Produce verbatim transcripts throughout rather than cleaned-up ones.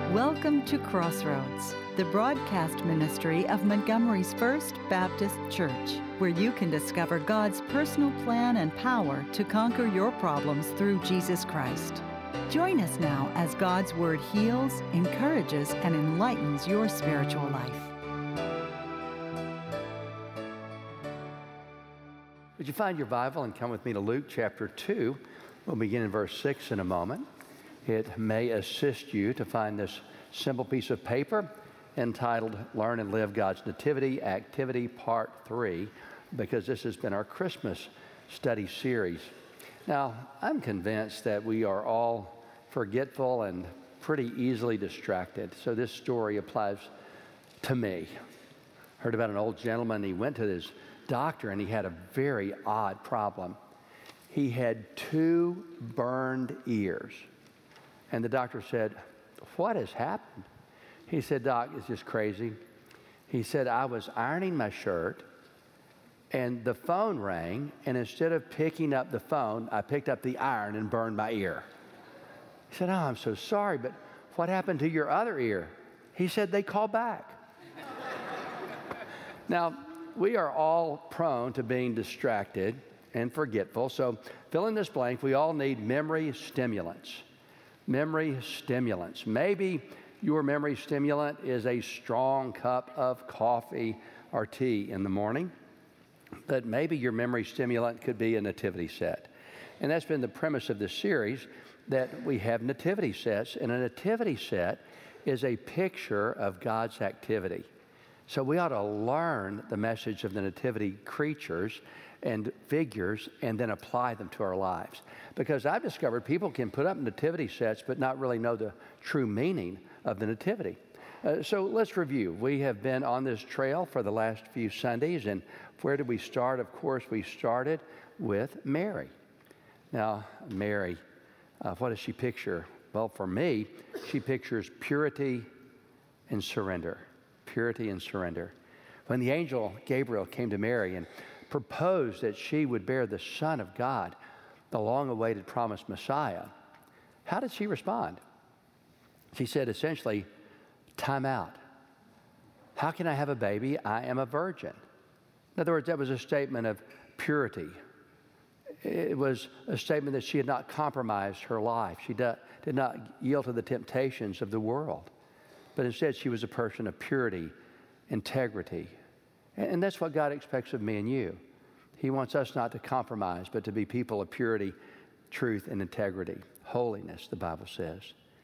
Welcome to Crossroads, the broadcast ministry of Montgomery's First Baptist Church, where you can discover God's personal plan and power to conquer your problems through Jesus Christ. Join us now as God's Word heals, encourages, and enlightens your spiritual life. Would you find your Bible and come with me to Luke chapter two? We'll begin in verse six in a moment. It may assist you to find this simple piece of paper entitled Learn and Live God's Nativity Activity Part three, because this has been our Christmas study series. Now, I'm convinced that we are all forgetful and pretty easily distracted, so this story applies to me. Heard about an old gentleman. He went to his doctor and he had a very odd problem. He had two burned ears. And the doctor said, "What has happened?" He said, "Doc, it's just crazy." He said, "I was ironing my shirt and the phone rang, and instead of picking up the phone, I picked up the iron and burned my ear." He said, "Oh, I'm so sorry, but what happened to your other ear?" He said, "They called back." Now, we are all prone to being distracted and forgetful, so fill in this blank. We all need memory stimulants. Memory stimulants. Maybe your memory stimulant is a strong cup of coffee or tea in the morning, but maybe your memory stimulant could be a nativity set. And that's been the premise of this series, that we have nativity sets, and a nativity set is a picture of God's activity. So we ought to learn the message of the nativity creatures and figures and then apply them to our lives. Because I've discovered people can put up nativity sets but not really know the true meaning of the nativity. Uh, so let's review. We have been on this trail for the last few Sundays, and where did we start? Of course, we started with Mary. Now, Mary, uh, what does she picture? Well, for me, she pictures purity and surrender. Purity and surrender. When the angel Gabriel came to Mary and proposed that she would bear the Son of God, the long-awaited promised Messiah, how did she respond? She said essentially, time out. How can I have a baby? I am a virgin. In other words, that was a statement of purity. It was a statement that she had not compromised her life. She did not yield to the temptations of the world, but instead she was a person of purity, integrity. And that's what God expects of me and you. He wants us not to compromise, but to be people of purity, truth, and integrity. Holiness, the Bible says.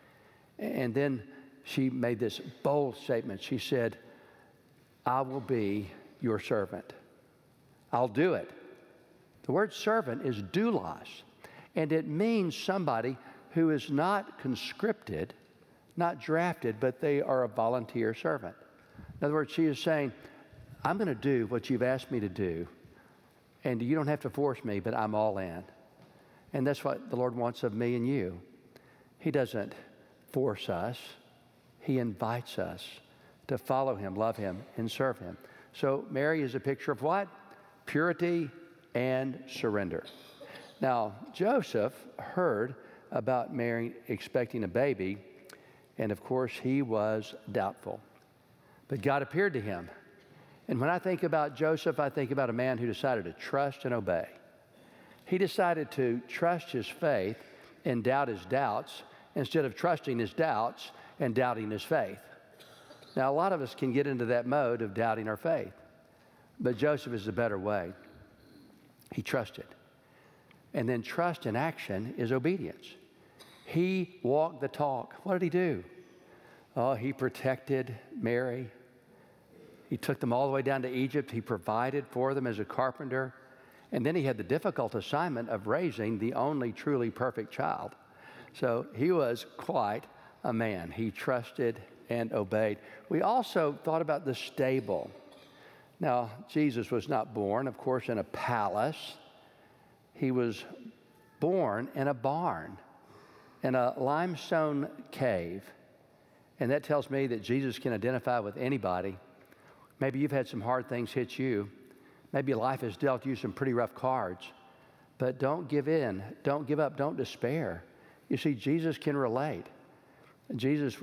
And then she made this bold statement. She said, "I will be your servant. I'll do it." The word servant is doulos, and it means somebody who is not conscripted, not drafted, but they are a volunteer servant. In other words, she is saying, I'm going to do what you've asked me to do, and you don't have to force me, but I'm all in. And that's what the Lord wants of me and you. He doesn't force us. He invites us to follow Him, love Him, and serve Him. So Mary is a picture of what? Purity and surrender. Now, Joseph heard about Mary expecting a baby, and of course, he was doubtful. But God appeared to him. And when I think about Joseph, I think about a man who decided to trust and obey. He decided to trust his faith and doubt his doubts instead of trusting his doubts and doubting his faith. Now, a lot of us can get into that mode of doubting our faith, but Joseph is the better way. He trusted. And then trust in action is obedience. He walked the talk. What did he do? Oh, he protected Mary. He took them all the way down to Egypt. He provided for them as a carpenter. And then he had the difficult assignment of raising the only truly perfect child. So he was quite a man. He trusted and obeyed. We also thought about the stable. Now, Jesus was not born, of course, in a palace. He was born in a barn, in a limestone cave. And that tells me that Jesus can identify with anybody. Maybe you've had some hard things hit you. Maybe life has dealt you some pretty rough cards. But don't give in. Don't give up. Don't despair. You see, Jesus can relate. Jesus was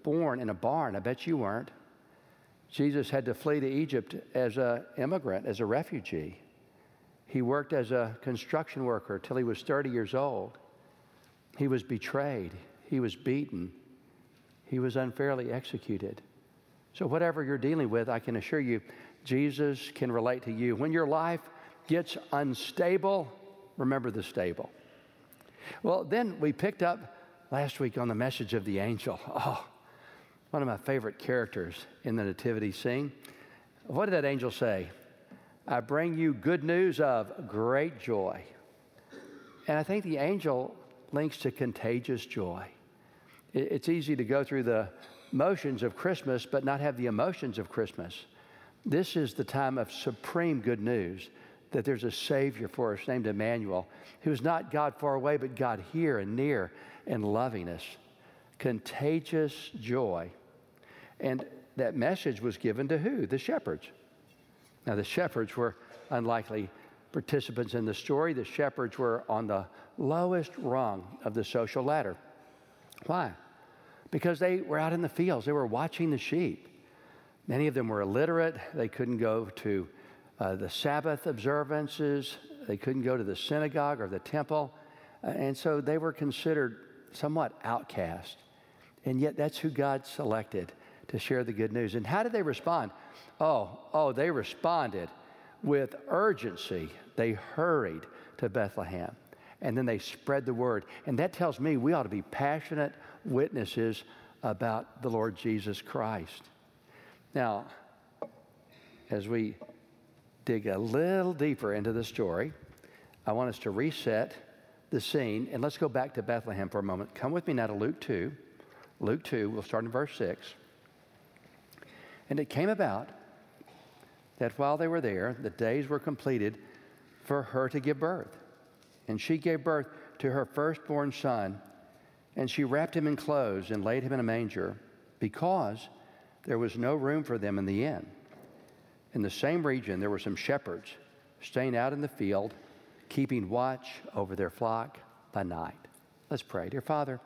born in a barn. I bet you weren't. Jesus had to flee to Egypt as an immigrant, as a refugee. He worked as a construction worker till he was thirty years old. He was betrayed. He was beaten. He was unfairly executed. So whatever you're dealing with, I can assure you, Jesus can relate to you. When your life gets unstable, remember the stable. Well, then we picked up last week on the message of the angel. Oh, one of my favorite characters in the nativity scene. What did that angel say? I bring you good news of great joy. And I think the angel links to contagious joy. It's easy to go through the motions of Christmas but not have the emotions of Christmas. This is the time of supreme good news, that there's a Savior for us named Emmanuel, who's not God far away, but God here and near and loving us. Contagious joy. And that message was given to who? The shepherds. Now, the shepherds were unlikely participants in the story. The shepherds were on the lowest rung of the social ladder. Why? Because they were out in the fields. They were watching the sheep. Many of them were illiterate. They couldn't go to uh, the Sabbath observances. They couldn't go to the synagogue or the temple. Uh, and so they were considered somewhat outcast. And yet that's who God selected to share the good news. And how did they respond? Oh, oh, they responded with urgency. They hurried to Bethlehem. And then they spread the word. And that tells me we ought to be passionate witnesses about the Lord Jesus Christ. Now, as we dig a little deeper into the story, I want us to reset the scene. And let's go back to Bethlehem for a moment. Come with me now to Luke two. Luke two, we'll start in verse six. And it came about that while they were there, the days were completed for her to give birth. And she gave birth to her firstborn son, and she wrapped him in clothes and laid him in a manger, because there was no room for them in the inn. In the same region, there were some shepherds staying out in the field, keeping watch over their flock by night. Let's pray. Dear Father,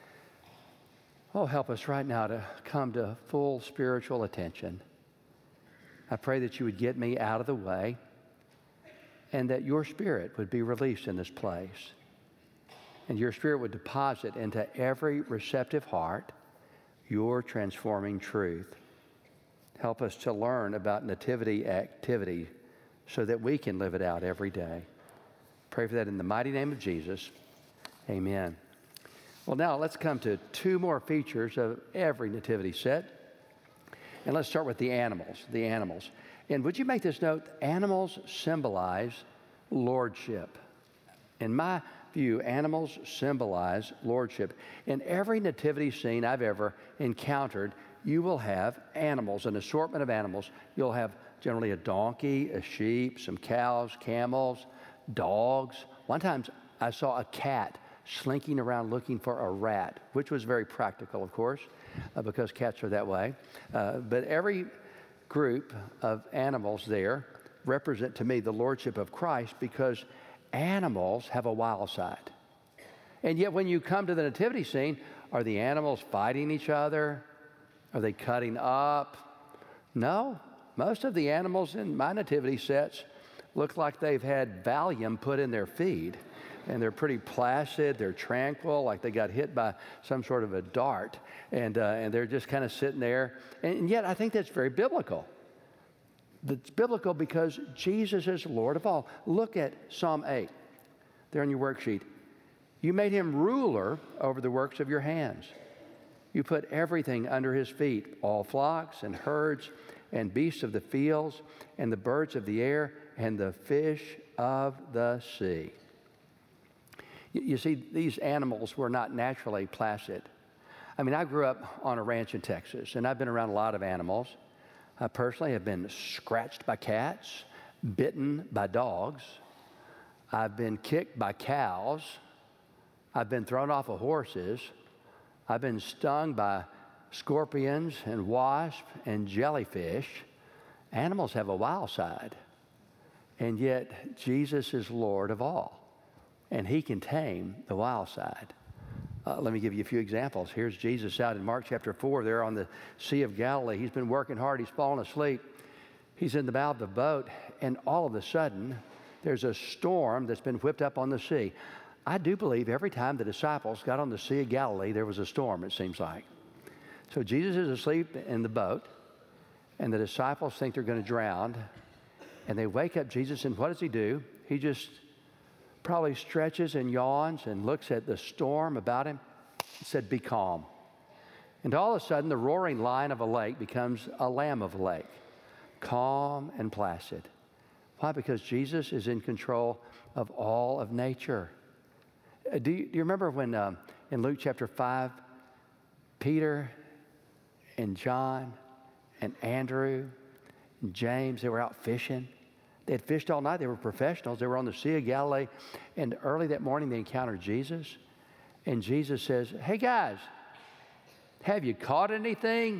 oh, help us right now to come to full spiritual attention. I pray that you would get me out of the way and that your Spirit would be released in this place. And your Spirit would deposit into every receptive heart your transforming truth. Help us to learn about nativity activity so that we can live it out every day. Pray for that in the mighty name of Jesus. Amen. Well, now let's come to two more features of every nativity set. And let's start with the animals, the animals. And would you make this note? Animals symbolize lordship. In my view, animals symbolize lordship. In every nativity scene I've ever encountered, you will have animals, an assortment of animals. You'll have generally a donkey, a sheep, some cows, camels, dogs. One time I saw a cat slinking around looking for a rat, which was very practical, of course, uh, because cats are that way. Uh, but every group of animals there represent to me the lordship of Christ, because animals have a wild side. And yet when you come to the nativity scene, are the animals fighting each other? Are they cutting up? No. Most of the animals in my nativity sets look like they've had Valium put in their feed. And they're pretty placid, they're tranquil, like they got hit by some sort of a dart. And, uh, and they're just kind of sitting there. And yet I think that's very biblical. It's biblical because Jesus is Lord of all. Look at Psalm eight there on your worksheet. You made him ruler over the works of your hands. You put everything under his feet, all flocks and herds and beasts of the fields and the birds of the air and the fish of the sea. You see, these animals were not naturally placid. I mean, I grew up on a ranch in Texas, and I've been around a lot of animals. I personally have been scratched by cats, bitten by dogs. I've been kicked by cows. I've been thrown off of horses. I've been stung by scorpions and wasps and jellyfish. Animals have a wild side. And yet, Jesus is Lord of all. And he can tame the wild side Uh, let me give you a few examples. Here's Jesus out in Mark chapter four, there on the Sea of Galilee. He's been working hard. He's fallen asleep. He's in the bow of the boat, and all of a sudden, there's a storm that's been whipped up on the sea. I do believe every time the disciples got on the Sea of Galilee, there was a storm, it seems like. So Jesus is asleep in the boat, and the disciples think they're going to drown, and they wake up Jesus, and what does he do? He just probably stretches and yawns and looks at the storm about him and said, "Be calm." And all of a sudden, the roaring lion of a lake becomes a lamb of a lake, calm and placid. Why? Because Jesus is in control of all of nature. Uh, do, you, do you remember when um, in Luke chapter five, Peter and John and Andrew and James, they were out fishing? They had fished all night. They were professionals. They were on the Sea of Galilee. And early that morning, they encountered Jesus. And Jesus says, "Hey, guys, have you caught anything?"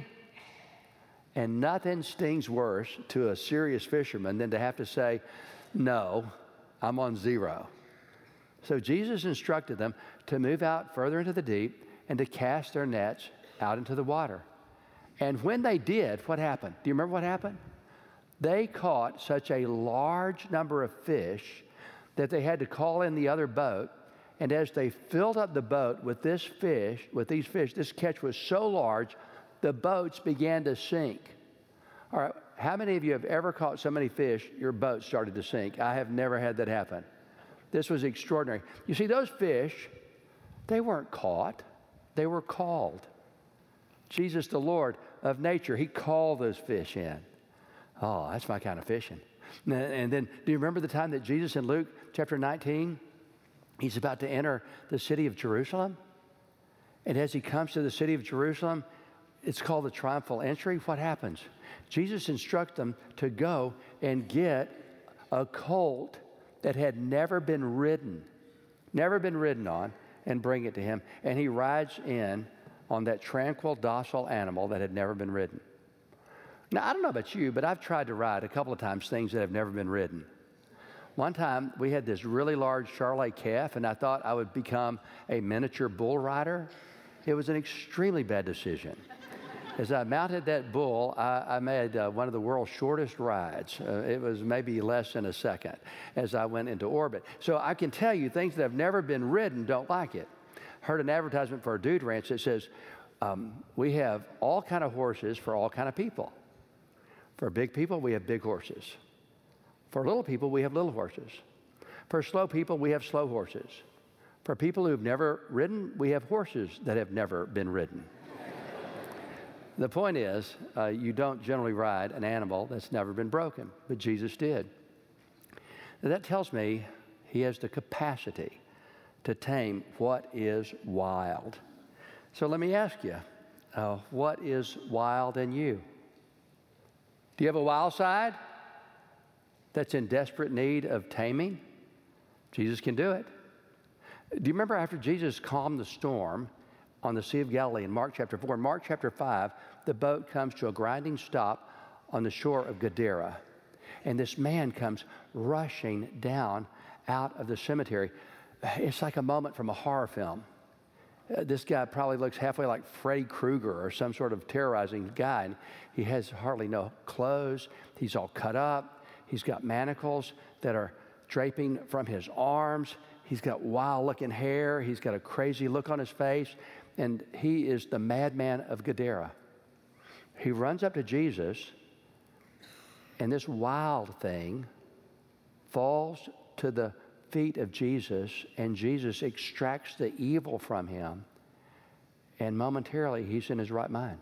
And nothing stings worse to a serious fisherman than to have to say, "No, I'm on zero." So Jesus instructed them to move out further into the deep and to cast their nets out into the water. And when they did, what happened? Do you remember what happened? They caught such a large number of fish that they had to call in the other boat. And as they filled up the boat with this fish, with these fish, this catch was so large, the boats began to sink. All right, how many of you have ever caught so many fish, your boat started to sink? I have never had that happen. This was extraordinary. You see, those fish, they weren't caught. They were called. Jesus, the Lord of nature, he called those fish in. Oh, that's my kind of fishing. And then, do you remember the time that Jesus in Luke chapter nineteen, he's about to enter the city of Jerusalem? And as he comes to the city of Jerusalem, it's called the triumphal entry. What happens? Jesus instructs them to go and get a colt that had never been ridden, never been ridden on, and bring it to him. And he rides in on that tranquil, docile animal that had never been ridden. Now, I don't know about you, but I've tried to ride a couple of times things that have never been ridden. One time, we had this really large Charolais calf, and I thought I would become a miniature bull rider. It was an extremely bad decision. As I mounted that bull, I, I made uh, one of the world's shortest rides. Uh, it was maybe less than a second as I went into orbit. So I can tell you, things that have never been ridden don't like it. Heard an advertisement for a dude ranch that says, um, we have all kind of horses for all kind of people. For big people, we have big horses. For little people, we have little horses. For slow people, we have slow horses. For people who've never ridden, we have horses that have never been ridden. The point is, uh, you don't generally ride an animal that's never been broken, but Jesus did. Now, that tells me he has the capacity to tame what is wild. So let me ask you, uh, what is wild in you? Do you have a wild side that's in desperate need of taming? Jesus can do it. Do you remember after Jesus calmed the storm on the Sea of Galilee in Mark chapter four? In Mark chapter five, the boat comes to a grinding stop on the shore of Gadara. And this man comes rushing down out of the cemetery. It's like a moment from a horror film. Uh, this guy probably looks halfway like Freddy Krueger or some sort of terrorizing guy. And he has hardly no clothes. He's all cut up. He's got manacles that are draping from his arms. He's got wild-looking hair. He's got a crazy look on his face. And he is the madman of Gadara. He runs up to Jesus, and this wild thing falls to the feet of Jesus, and Jesus extracts the evil from him, and momentarily he's in his right mind.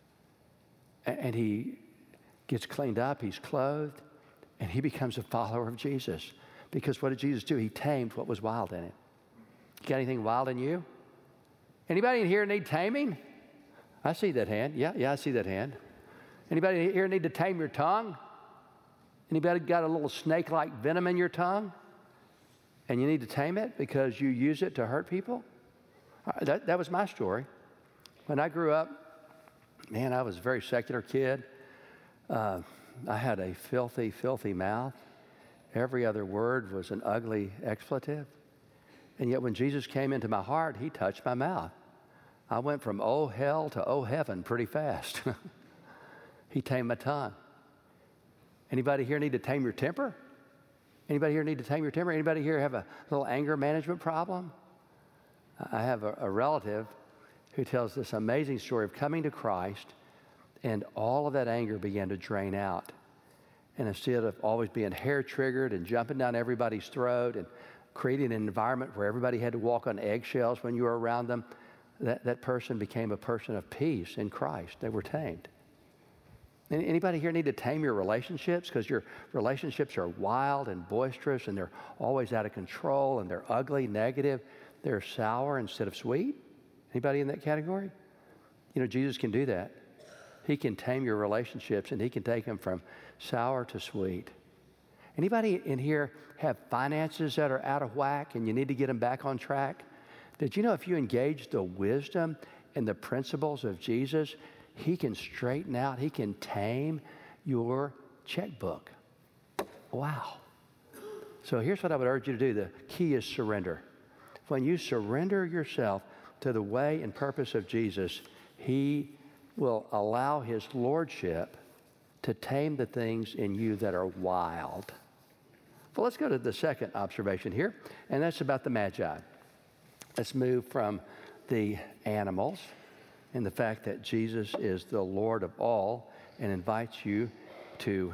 And he gets cleaned up, he's clothed, and he becomes a follower of Jesus. Because what did Jesus do? He tamed what was wild in him. You got anything wild in you? Anybody in here need taming? I see that hand. Yeah, yeah, I see that hand. Anybody here need to tame your tongue? Anybody got a little snake-like venom in your tongue? And you need to tame it because you use it to hurt people? Uh, that, that was my story. When I grew up, man, I was a very secular kid. Uh, I had a filthy, filthy mouth. Every other word was an ugly expletive. And yet when Jesus came into my heart, he touched my mouth. I went from oh hell to oh heaven pretty fast. He tamed my tongue. Anybody here need to tame your temper? Anybody here need to tame your temper? Anybody here have a little anger management problem? I have a, a relative who tells this amazing story of coming to Christ, and all of that anger began to drain out. And instead of always being hair-triggered and jumping down everybody's throat and creating an environment where everybody had to walk on eggshells when you were around them, that, that person became a person of peace in Christ. They were tamed. Anybody here need to tame your relationships? Because your relationships are wild and boisterous, and they're always out of control, and they're ugly, negative. They're sour instead of sweet. Anybody in that category? You know, Jesus can do that. He can tame your relationships, and he can take them from sour to sweet. Anybody in here have finances that are out of whack and you need to get them back on track? Did you know if you engage the wisdom and the principles of Jesus, he can straighten out, he can tame your checkbook? Wow. So here's what I would urge you to do. The key is surrender. When you surrender yourself to the way and purpose of Jesus, he will allow his lordship to tame the things in you that are wild. Well, let's go to the second observation here, and that's about the Magi. Let's move from the animals and the fact that Jesus is the Lord of all and invites you to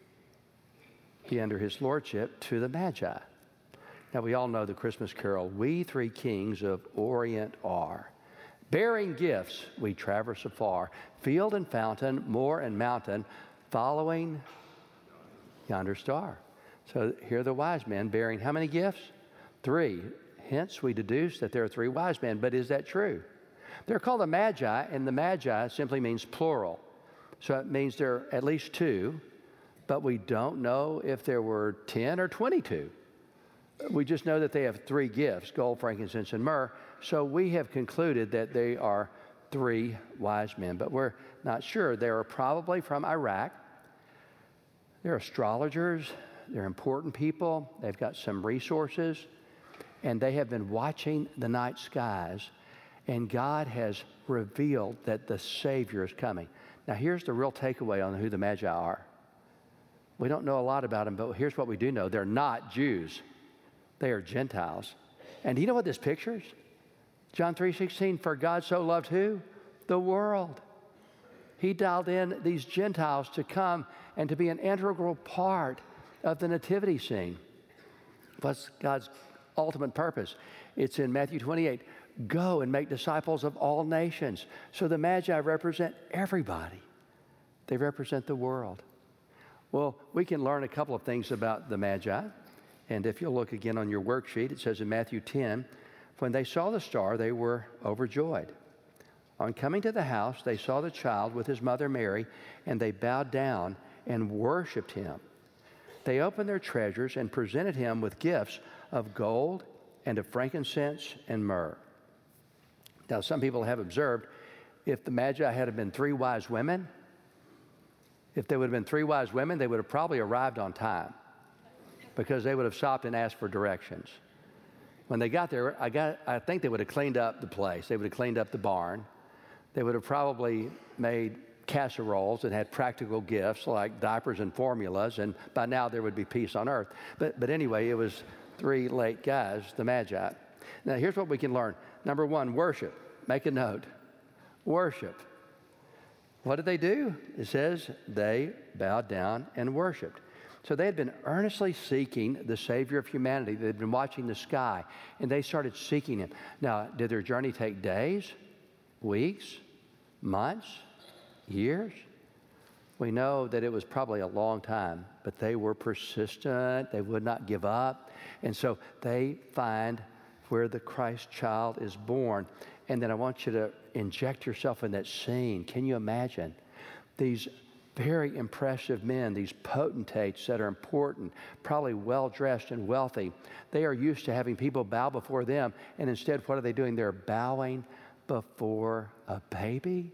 be under his lordship to the Magi. Now, we all know the Christmas carol, "We three kings of Orient are. Bearing gifts, we traverse afar, field and fountain, moor and mountain, following yonder star." So here are the wise men bearing how many gifts? Three. Hence, we deduce that there are three wise men. But is that true? They're called the Magi, and the Magi simply means plural. So it means there are at least two, but we don't know if there were ten or twenty-two. We just know that they have three gifts, gold, frankincense, and myrrh. So we have concluded that they are three wise men, but we're not sure. They are probably from Iraq. They're astrologers. They're important people. They've got some resources, and they have been watching the night skies, and God has revealed that the Savior is coming. Now, here's the real takeaway on who the Magi are. We don't know a lot about them, but here's what we do know. They're not Jews. They are Gentiles. And do you know what this pictures? John three sixteen, "For God so loved" who? The world. He dialed in these Gentiles to come and to be an integral part of the nativity scene. What's God's ultimate purpose? It's in Matthew twenty-eight. "Go and make disciples of all nations." So the Magi represent everybody. They represent the world. Well, we can learn a couple of things about the Magi. And if you'll look again on your worksheet, it says in Matthew ten, "When they saw the star, they were overjoyed. On coming to the house, they saw the child with his mother Mary, and they bowed down and worshiped him. They opened their treasures and presented him with gifts of gold and of frankincense and myrrh." Now, some people have observed if the Magi had been three wise women, if they would have been three wise women, they would have probably arrived on time because they would have stopped and asked for directions. When they got there, I, got, I think they would have cleaned up the place. They would have cleaned up the barn. They would have probably made casseroles and had practical gifts like diapers and formulas, and by now there would be peace on earth. But, but anyway, it was three late guys, the Magi. Now, here's what we can learn. Number one, worship. Make a note. Worship. What did they do? It says they bowed down and worshiped. So they had been earnestly seeking the Savior of humanity. They'd been watching the sky, and they started seeking him. Now, did their journey take days, weeks, months, years? We know that it was probably a long time, but they were persistent. They would not give up. And so they find where the Christ child is born. And then I want you to inject yourself in that scene. Can you imagine these very impressive men, these potentates that are important, probably well-dressed and wealthy? They are used to having people bow before them, and instead, what are they doing? They're bowing before a baby.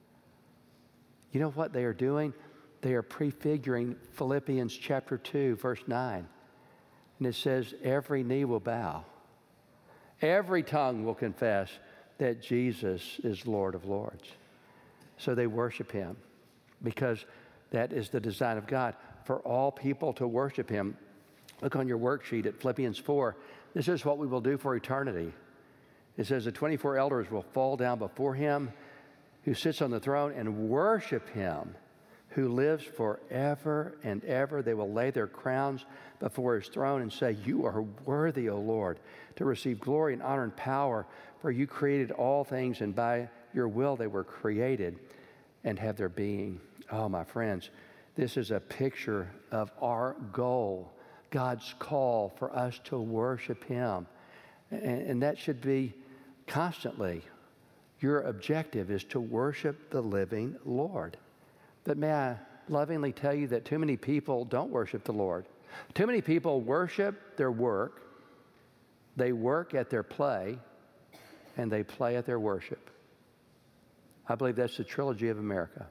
You know what they are doing? They are prefiguring Philippians chapter two, verse nine. And it says, every knee will bow Every tongue will confess that Jesus is Lord of Lords. So they worship him because that is the design of God, for all people to worship him. Look on your worksheet at Philippians four. This is what we will do for eternity. It says the twenty-four elders will fall down before him who sits on the throne and worship him who lives forever and ever. They will lay their crowns before his throne and say, you are worthy, O Lord, to receive glory and honor and power, for you created all things, and by your will they were created and have their being. Oh, my friends, this is a picture of our goal, God's call for us to worship him. And, and that should be constantly. Your objective is to worship the living Lord. But may I lovingly tell you that too many people don't worship the Lord. Too many people worship their work, they work at their play, and they play at their worship. I believe that's the trilogy of America.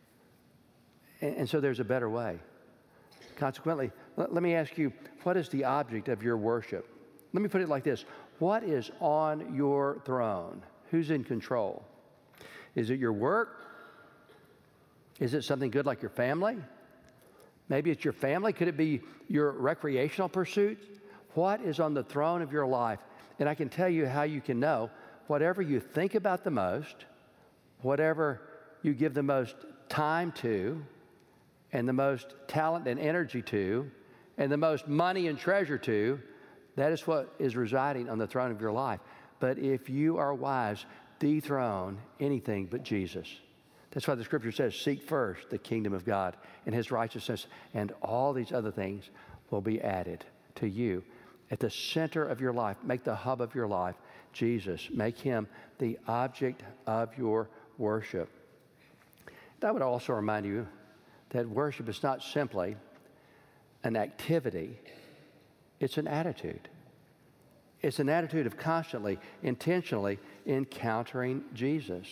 And, and so there's a better way. Consequently, let, let me ask you, what is the object of your worship? Let me put it like this. What is on your throne? Who's in control? Is it your work? Is it something good like your family? Maybe it's your family. Could it be your recreational pursuits? What is on the throne of your life? And I can tell you how you can know. Whatever you think about the most, whatever you give the most time to, and the most talent and energy to, and the most money and treasure to, that is what is residing on the throne of your life. But if you are wise, dethrone anything but Jesus. That's why the scripture says, seek first the kingdom of God and his righteousness, and all these other things will be added to you. At the center of your life, make the hub of your life Jesus. Make him the object of your worship. And I would also remind you that worship is not simply an activity, it's an attitude. It's an attitude of constantly, intentionally encountering Jesus.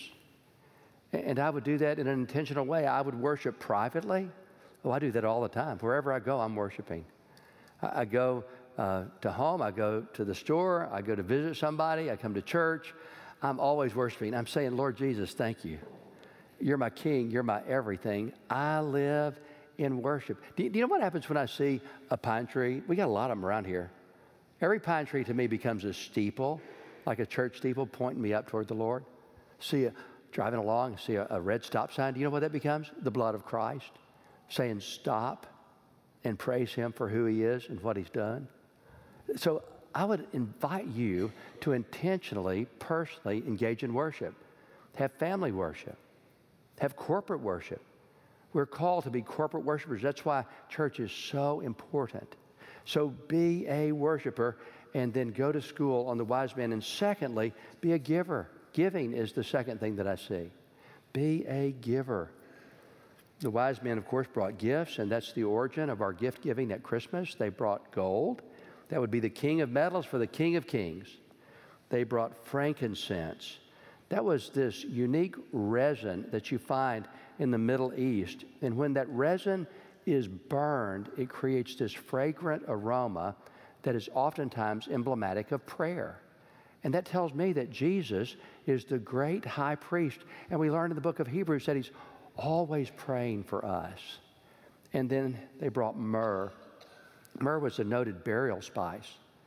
And I would do that in an intentional way. I would worship privately. Oh, I do that all the time. Wherever I go, I'm worshiping. I, I go uh, to home. I go to the store. I go to visit somebody. I come to church. I'm always worshiping. I'm saying, Lord Jesus, thank you. You're my king. You're my everything. I live in worship. Do you, do you know what happens when I see a pine tree? We got a lot of them around here. Every pine tree to me becomes a steeple, like a church steeple pointing me up toward the Lord. See a driving along, see a, a red stop sign. Do you know what that becomes? The blood of Christ, saying stop and praise him for who he is and what he's done. So I would invite you to intentionally, personally engage in worship. Have family worship. Have corporate worship. We're called to be corporate worshipers. That's why church is so important. So be a worshiper and then go to school on the wise man. And secondly, be a giver. Giving is the second thing that I see. Be a giver. The wise men, of course, brought gifts, and that's the origin of our gift giving at Christmas. They brought gold. That would be the king of metals for the King of Kings. They brought frankincense. That was this unique resin that you find in the Middle East. And when that resin is burned, it creates this fragrant aroma that is oftentimes emblematic of prayer. And that tells me that Jesus is the great high priest. And we learn in the book of Hebrews that he's always praying for us. And then they brought myrrh. Myrrh was a noted burial spice.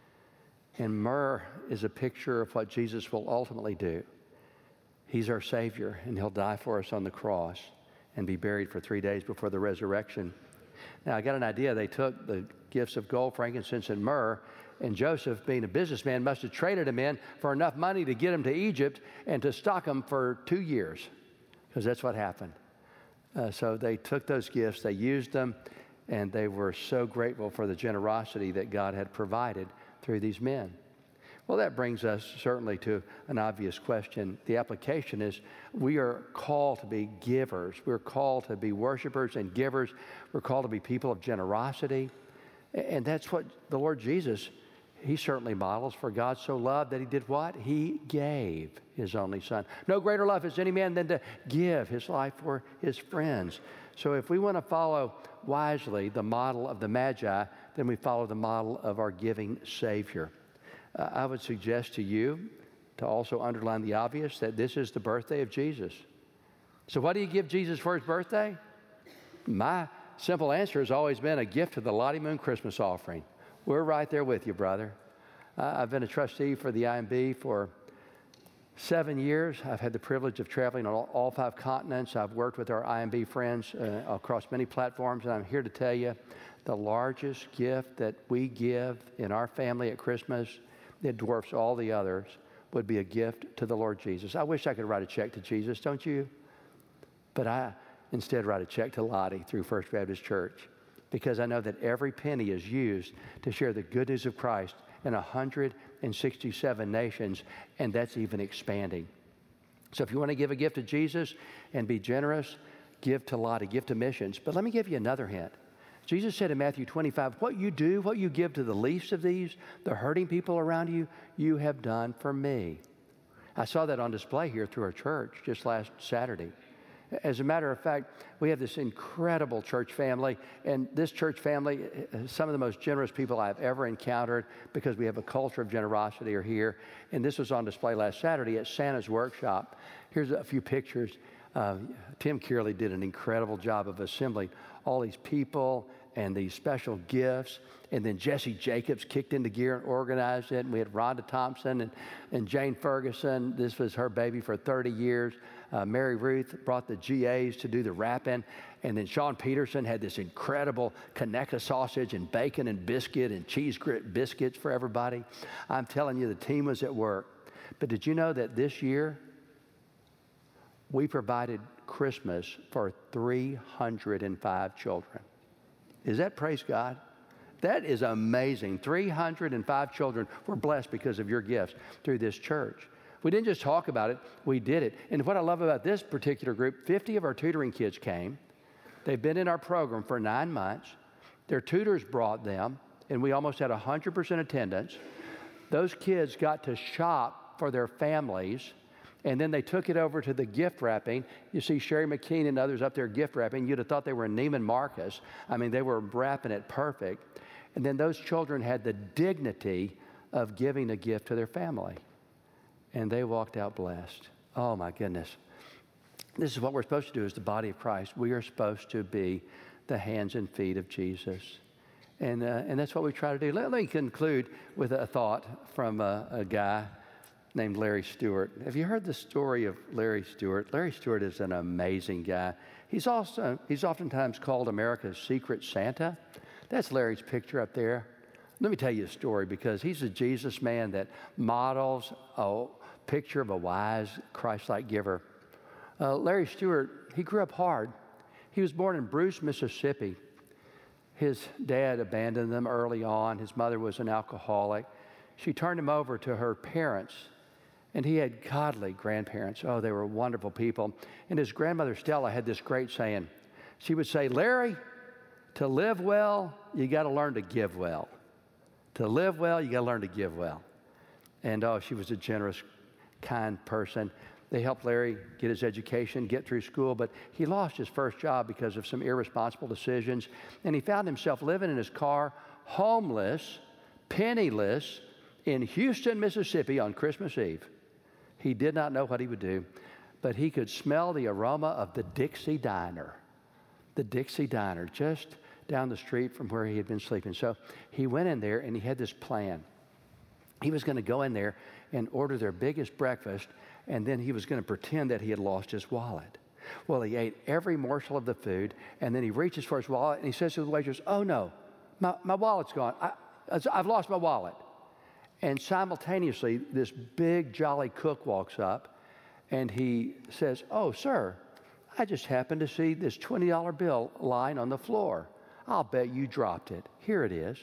And myrrh is a picture of what Jesus will ultimately do. He's our Savior, and he'll die for us on the cross and be buried for three days before the resurrection. Now, I got an idea. They took the gifts of gold, frankincense, and myrrh, and Joseph, being a businessman, must have traded them in for enough money to get them to Egypt and to stock them for two years, because that's what happened. Uh, so they took those gifts, they used them, and they were so grateful for the generosity that God had provided through these men. Well, that brings us certainly to an obvious question. The application is we are called to be givers. We're called to be worshipers and givers. We're called to be people of generosity. And that's what the Lord Jesus, he certainly models. For God so loved that he did what? He gave his only son. No greater love has any man than to give his life for his friends. So if we want to follow wisely the model of the Magi, then we follow the model of our giving Savior. uh, I would suggest to you to also underline the obvious, that this is the birthday of Jesus. So what do you give Jesus for his birthday? My simple answer has always been a gift to the Lottie Moon Christmas offering. We're right there with you, brother. Uh, I've been a trustee for the I M B for seven years. I've had the privilege of traveling on all, all five continents. I've worked with our I M B friends uh, across many platforms, and I'm here to tell you the largest gift that we give in our family at Christmas that dwarfs all the others would be a gift to the Lord Jesus. I wish I could write a check to Jesus, don't you? But I instead write a check to Lottie through First Baptist Church, because I know that every penny is used to share the good news of Christ in one hundred sixty-seven nations, and that's even expanding. So if you want to give a gift to Jesus and be generous, give to Lottie, give to missions. But let me give you another hint. Jesus said in Matthew twenty-five, what you do, what you give to the least of these, the hurting people around you, you have done for me. I saw that on display here through our church just last Saturday. As a matter of fact, we have this incredible church family, and this church family, some of the most generous people I've ever encountered, because we have a culture of generosity, are here. And this was on display last Saturday at Santa's workshop. Here's a few pictures. Uh, Tim Kearley did an incredible job of assembling all these people and these special gifts. And then Jesse Jacobs kicked into gear and organized it. And we had Rhonda Thompson and, and Jane Ferguson. This was her baby for thirty years. Uh, Mary Ruth brought the G As to do the wrapping. And then Sean Peterson had this incredible Conecuh sausage and bacon and biscuit and cheese grit biscuits for everybody. I'm telling you, the team was at work. But did you know that this year we provided Christmas for three hundred five children? Is that praise God? That is amazing. three hundred five children were blessed because of your gifts through this church. We didn't just talk about it, we did it. And what I love about this particular group, fifty of our tutoring kids came. They've been in our program for nine months. Their tutors brought them, and we almost had one hundred percent attendance. Those kids got to shop for their families, and then they took it over to the gift wrapping. You see Sherry McKean and others up there gift wrapping. You'd have thought they were Neiman Marcus. I mean, they were wrapping it perfect. And then those children had the dignity of giving a gift to their family. And they walked out blessed. Oh, my goodness. This is what we're supposed to do as the body of Christ. We are supposed to be the hands and feet of Jesus. And, uh, and that's what we try to do. Let, let me conclude with a thought from a, a guy named Larry Stewart. Have you heard the story of Larry Stewart? Larry Stewart is an amazing guy. He's also he's oftentimes called America's Secret Santa. That's Larry's picture up there. Let me tell you a story, because he's a Jesus man that models a picture of a wise, Christ-like giver. Uh, Larry Stewart, he grew up hard. He was born in Bruce, Mississippi. His dad abandoned them early on. His mother was an alcoholic. She turned him over to her parents. And he had godly grandparents. Oh, they were wonderful people. And his grandmother, Stella, had this great saying. She would say, Larry, to live well, you got to learn to give well. To live well, you got to learn to give well. And oh, she was a generous, kind person. They helped Larry get his education, get through school, but he lost his first job because of some irresponsible decisions. And he found himself living in his car, homeless, penniless, in Houston, Mississippi on Christmas Eve. He did not know what he would do, but he could smell the aroma of the Dixie Diner, the Dixie Diner, just down the street from where he had been sleeping. So he went in there and he had this plan. He was going to go in there and order their biggest breakfast, and then he was going to pretend that he had lost his wallet. Well, he ate every morsel of the food, and then he reaches for his wallet, and he says to the waitress, oh no, my, my wallet's gone. I, I've lost my wallet. And simultaneously, this big, jolly cook walks up, and he says, oh, sir, I just happened to see this twenty dollar bill lying on the floor. I'll bet you dropped it. Here it is.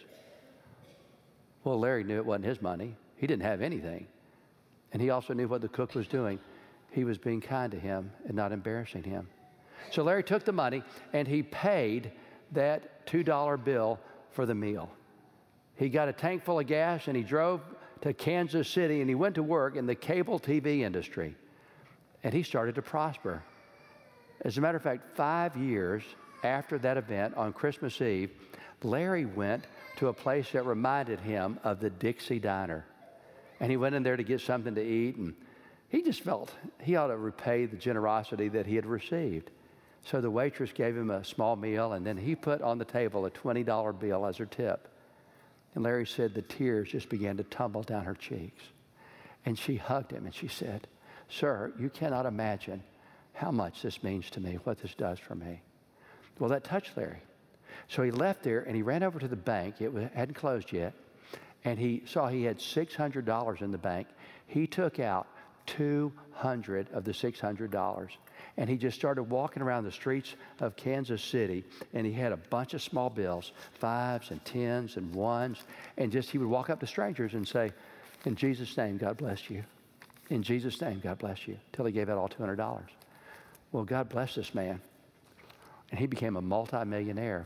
Well, Larry knew it wasn't his money. He didn't have anything. And he also knew what the cook was doing. He was being kind to him and not embarrassing him. So Larry took the money, and he paid that two dollar bill for the meal. He got a tank full of gas, and he drove to Kansas City, and he went to work in the cable T V industry. And he started to prosper. As a matter of fact, five years after that event on Christmas Eve, Larry went to a place that reminded him of the Dixie Diner. And he went in there to get something to eat, and he just felt he ought to repay the generosity that he had received. So the waitress gave him a small meal, and then he put on the table a twenty dollar bill as her tip. And Larry said the tears just began to tumble down her cheeks. And she hugged him, and she said, "Sir, you cannot imagine how much this means to me, what this does for me." Well, that touched Larry. So he left there, and he ran over to the bank. It hadn't closed yet. And he saw he had six hundred dollars in the bank. He took out two hundred of the six hundred dollars. And he just started walking around the streets of Kansas City, and he had a bunch of small bills, fives and tens and ones, and just he would walk up to strangers and say, "In Jesus' name, God bless you. In Jesus' name, God bless you," till he gave out all two hundred dollars. Well, God blessed this man, and he became a multimillionaire.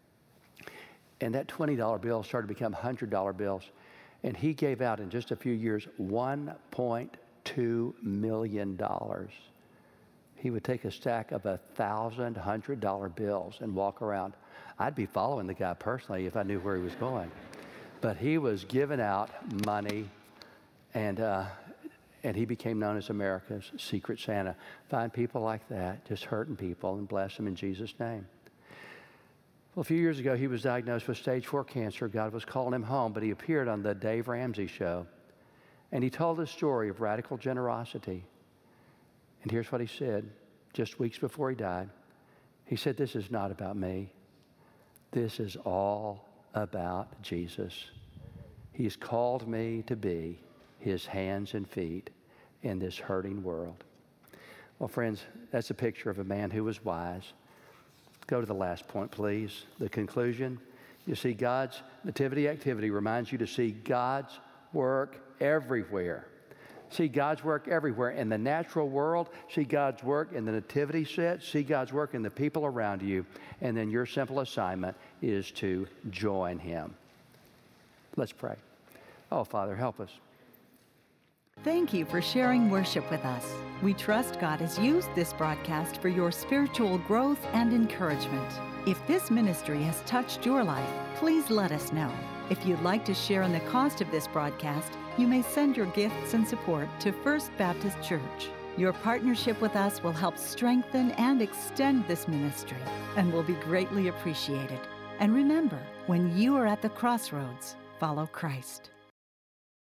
And that twenty dollar bill started to become one hundred dollar bills, and he gave out in just a few years one point two million dollars. He would take a stack of a thousand hundred dollar bills and walk around. I'd be following the guy personally if I knew where he was going. But he was giving out money, and uh, and he became known as America's Secret Santa. Find people like that, just hurting people, and bless them in Jesus' name. Well, a few years ago, he was diagnosed with stage four cancer. God was calling him home, but he appeared on the Dave Ramsey show, and he told the story of radical generosity. And here's what he said just weeks before he died. He said, "This is not about me. This is all about Jesus. He's called me to be his hands and feet in this hurting world." Well, friends, that's a picture of a man who was wise. Go to the last point, please. The conclusion. You see, God's nativity activity reminds you to see God's work everywhere. See God's work everywhere in the natural world. See God's work in the nativity set. See God's work in the people around you. And then your simple assignment is to join him. Let's pray. Oh, Father, help us. Thank you for sharing worship with us. We trust God has used this broadcast for your spiritual growth and encouragement. If this ministry has touched your life, please let us know. If you'd like to share in the cost of this broadcast, you may send your gifts and support to First Baptist Church. Your partnership with us will help strengthen and extend this ministry and will be greatly appreciated. And remember, when you are at the crossroads, follow Christ.